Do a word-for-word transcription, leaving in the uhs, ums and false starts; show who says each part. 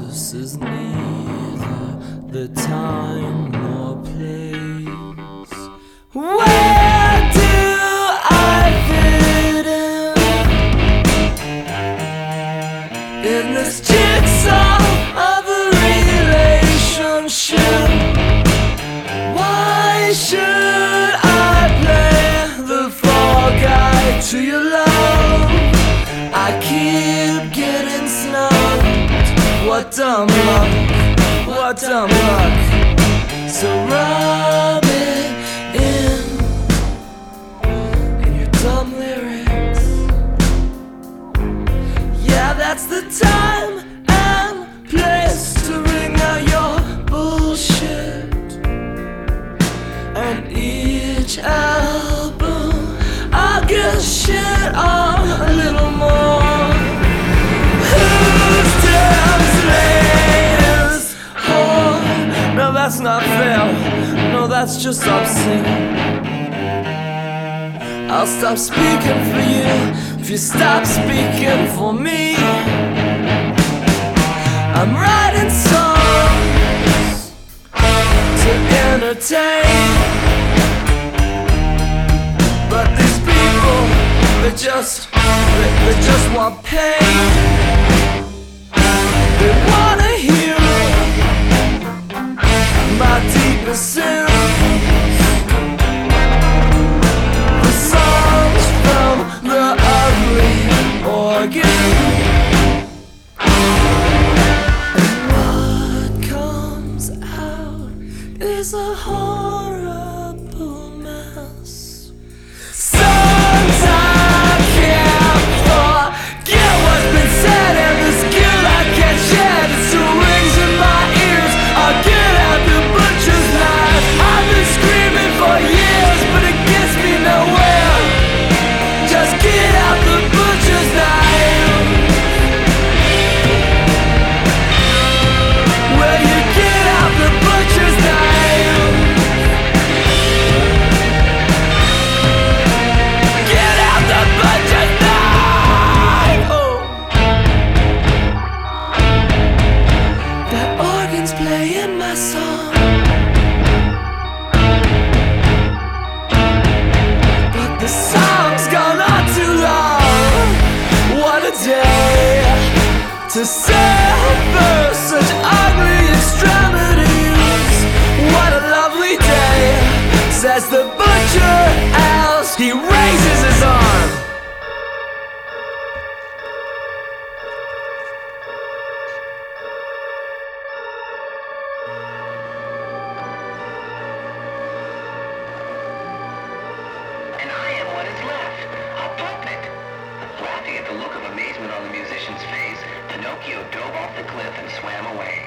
Speaker 1: This is neither the time nor place. Where do I fit in? In this jigsaw of a relationship. Why should I play the fall guy to your love? I keep getting snubbed. What dumb luck, what dumb luck. So rub it in, in your dumb lyrics. Yeah, that's the time and place to ring out your bullshit. And each album I'll get shit on a little more. Who's translators? Oh, no, that's not fair. No, that's just obscene. I'll stop speaking for you if you stop speaking for me. I'm writing songs to entertain, but these people, they just, they, they just want pain. They wanna hear my deepest sins. The songs from the ugly organ. And what comes out is a horrible mess. Sometimes I can't forget what's been said, and the skill I can't shed. It still rings in my ears. I'll get out the butcher's knife. I've been screaming for years, but it gets me nowhere. Just get out the butcher's knife. Will you get out the butcher's knife? Get out the butcher's knife! Oh. That organ's playing my song, but the song's gone on too long. What a day to suffer such ugly extremities. What a lovely day, says the butcher as he raises his arm.
Speaker 2: And I am what is left, a puppet. Laughing at the look of amazement on the musician's face, Pinocchio dove off the cliff and swam away.